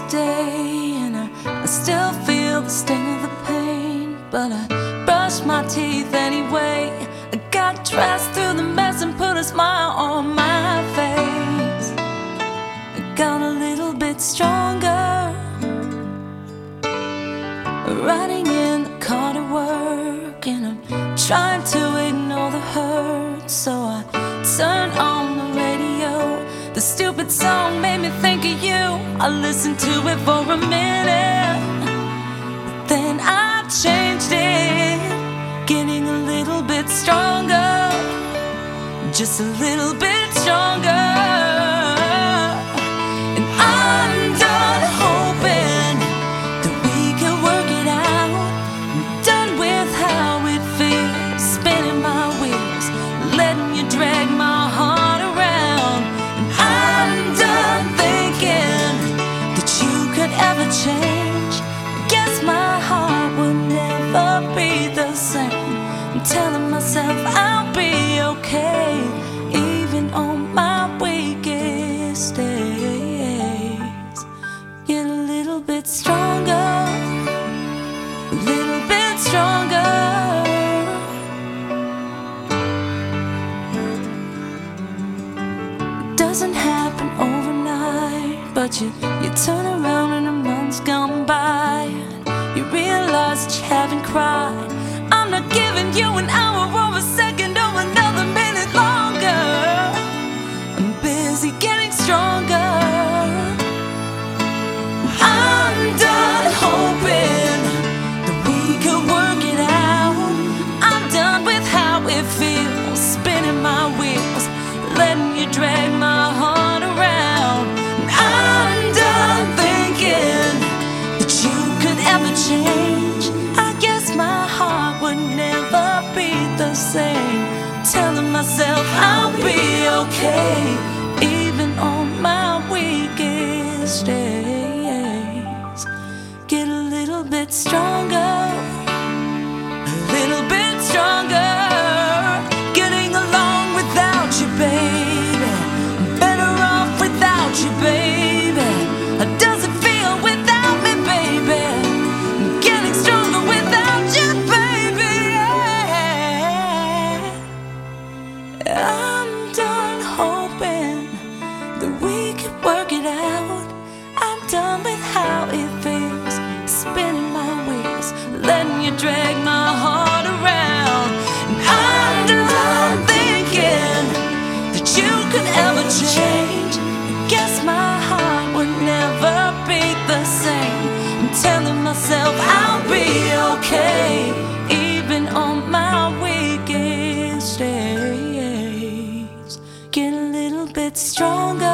day, and I still feel the sting of the pain. But I brush my teeth anyway. I got dressed through the mess and put a smile on my face. I got a little bit stronger, riding in the car to work, and I'm trying to ignore the hurt. So I turn on the radio. The stupid song made me think of you. I listened to it for a minute, but then I changed it, getting a little bit stronger, just a little bit stronger. And I'm done hoping that we can work it out. I'm done with how it feels, spinning my wheels, letting you drag my heart around. And I'm done thinking that you could ever change. I guess my heart will never be the same. I'm telling myself I'll be okay, even on my weakest days. Get a little bit stronger, a little bit stronger. It doesn't happen overnight, but you turn around and a month's gone by, and you realize that you haven't cried. I'm not giving you an hour or a second or another minute longer. I'm busy getting stronger. I'm done hoping that we could work it out. I'm done with how it feels, spinning my wheels, letting you drag my heart around. And I'm done thinking that you could ever change. I guess my heart would never be the same. Telling myself I'll be okay, even on my weakest days. Get a little bit stronger, a little bit stronger. Getting along without you, baby. I'm better off without you, baby. How does it feel without me, baby? I'm getting stronger without you, baby. I'm done hoping that we could work it out. I'm done with how it feels, spinning my wheels, letting you drag my heart around. And I'm done thinking that you could ever change. I guess my heart would never be the same. I'm telling myself I'll be okay, even on my weakest days. Get a little bit stronger,